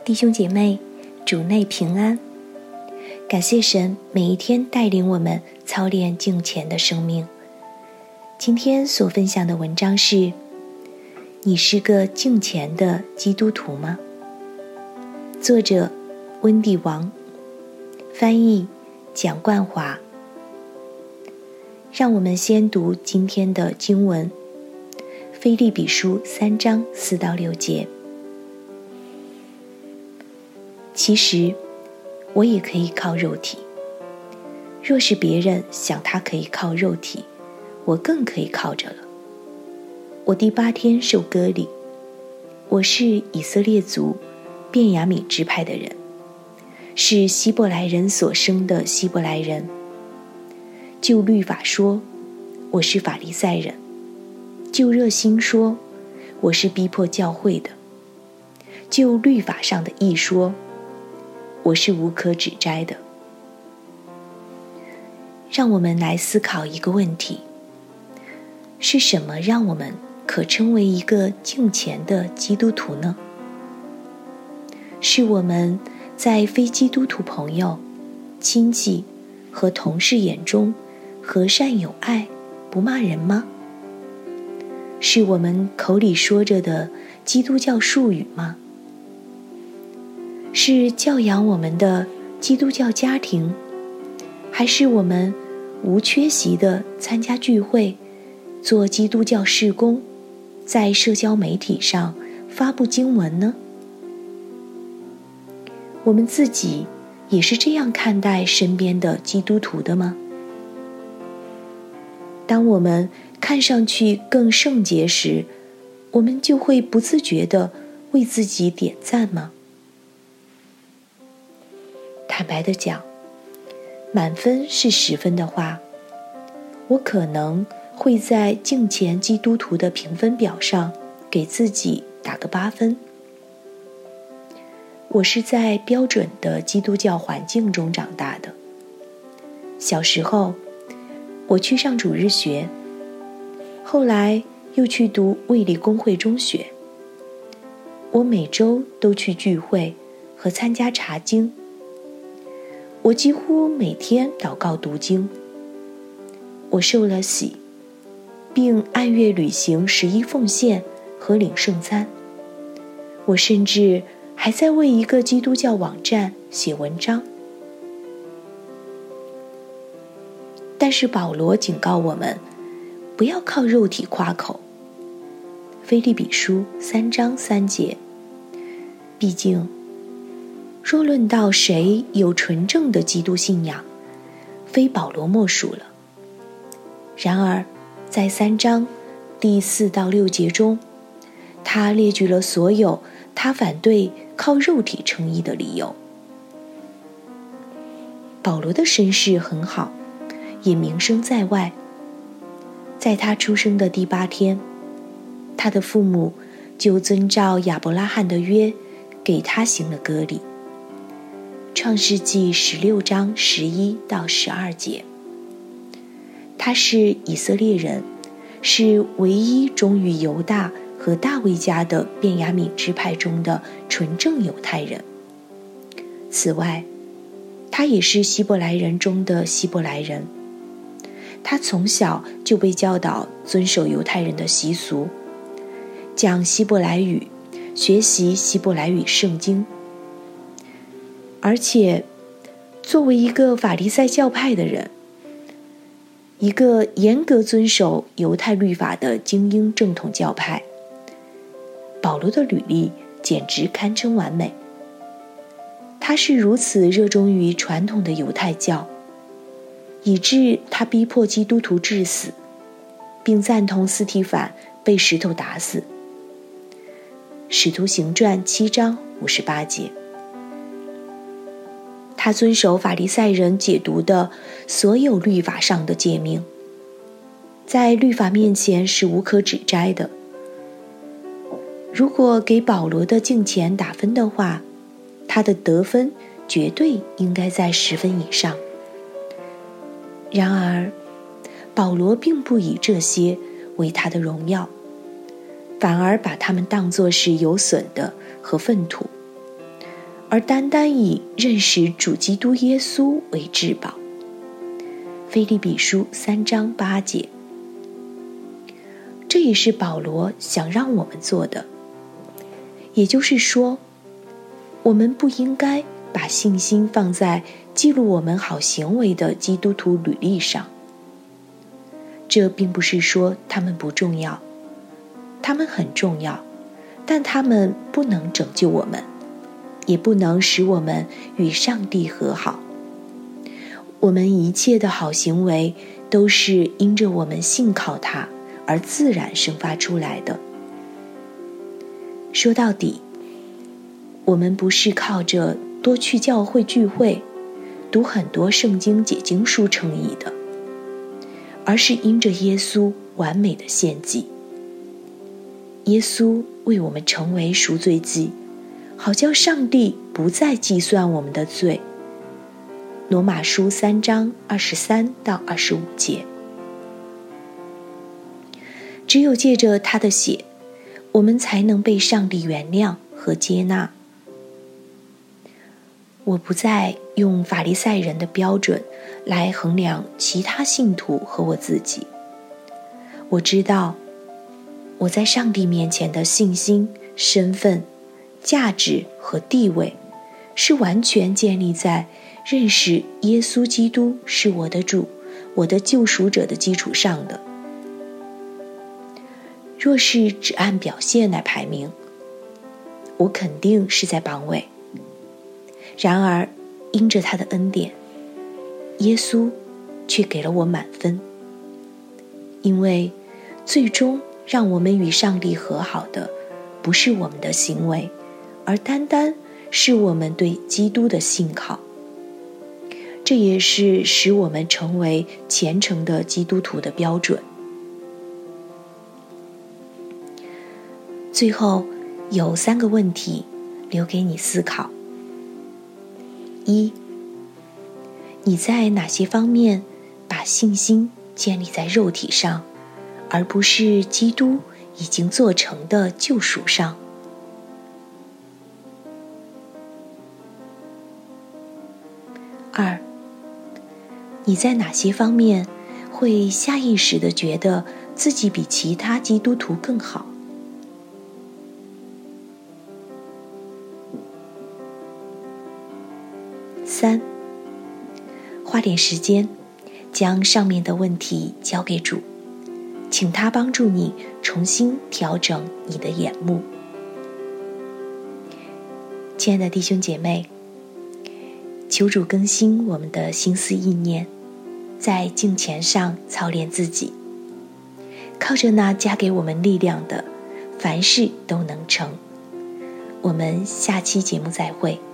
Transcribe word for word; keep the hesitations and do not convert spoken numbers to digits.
弟兄姐妹，主内平安。感谢神每一天带领我们操练敬虔的生命。今天所分享的文章是：你是个敬虔的基督徒吗？作者温蒂王，翻译蒋冠华。让我们先读今天的经文，腓立比书三章四到六节。其实我也可以靠肉体，若是别人想他可以靠肉体，我更可以靠着了。我第八天受割礼，我是以色列族便雅悯支派的人，是希伯来人所生的希伯来人。就律法说，我是法利赛人；就热心说，我是逼迫教会的；就律法上的义说，我是无可指摘的。让我们来思考一个问题：是什么让我们可称为一个敬虔的基督徒呢？是我们在非基督徒朋友、亲戚和同事眼中和善有爱，不骂人吗？是我们口里说着的基督教术语吗？是教养我们的基督教家庭，还是我们无缺席地参加聚会，做基督教事工，在社交媒体上发布经文呢？我们自己也是这样看待身边的基督徒的吗？当我们看上去更圣洁时，我们就会不自觉地为自己点赞吗？坦白地讲，满分是十分的话，我可能会在敬虔基督徒的评分表上给自己打个八分。我是在标准的基督教环境中长大的。小时候，我去上主日学，后来又去读卫理公会中学。我每周都去聚会和参加查经。我几乎每天祷告读经。我受了洗，并按月履行十一奉献和领圣餐。我甚至还在为一个基督教网站写文章。但是保罗警告我们，不要靠肉体夸口。腓立比书三章三节。毕竟若论到谁有纯正的基督信仰，非保罗莫属了。然而在三章第四到六节中，他列举了所有他反对靠肉体称义的理由。保罗的身世很好，也名声在外。在他出生的第八天，他的父母就遵照亚伯拉罕的约给他行了割礼。创世纪十六章十一到十二节。他是以色列人，是唯一忠于犹大和大卫家的便雅悯支派中的纯正犹太人。此外，他也是希伯来人中的希伯来人。他从小就被教导遵守犹太人的习俗，讲希伯来语，学习希伯来语圣经。而且作为一个法利赛教派的人，一个严格遵守犹太律法的精英正统教派，保罗的履历简直堪称完美。他是如此热衷于传统的犹太教，以致他逼迫基督徒致死，并赞同司提反被石头打死。使徒行传七章五十八节。他遵守法利赛人解读的所有律法上的诫命，在律法面前是无可指摘的。如果给保罗的敬虔打分的话，他的得分绝对应该在十分以上。然而，保罗并不以这些为他的荣耀，反而把他们当作是有损的和粪土。 而单单以认识主基督耶稣为至宝。腓立比书三章八节。这也是保罗想让我们做的，也就是说，我们不应该把信心放在记录我们好行为的基督徒履历上。这并不是说他们不重要，他们很重要，但他们不能拯救我们，也不能使我们与上帝和好。我们一切的好行为都是因着我们信靠他而自然生发出来的。说到底，我们不是靠着多去教会聚会，读很多圣经解经书称义的，而是因着耶稣完美的献祭。耶稣为我们成为赎罪祭，好叫上帝不再计算我们的罪。罗马书三章二十三到二十五节。只有借着他的血，我们才能被上帝原谅和接纳。我不再用法利赛人的标准来衡量其他信徒和我自己。我知道我在上帝面前的信心、身份、价值和地位是完全建立在认识耶稣基督是我的主、我的救赎者的基础上的。若是只按表现来排名，我肯定是在榜尾。然而因着他的恩典，耶稣却给了我满分。因为最终让我们与上帝和好的不是我们的行为，而单单是我们对基督的信靠。这也是使我们成为虔诚的基督徒的标准。最后有三个问题留给你思考。一，你在哪些方面把信心建立在肉体上，而不是基督已经做成的救赎上？二，你在哪些方面会下意识地觉得自己比其他基督徒更好？三，花点时间将上面的问题交给主，请他帮助你重新调整你的眼目。亲爱的弟兄姐妹，求主更新我们的心思意念，在敬虔上操练自己，靠着那加给我们力量的，凡事都能成。我们下期节目再会。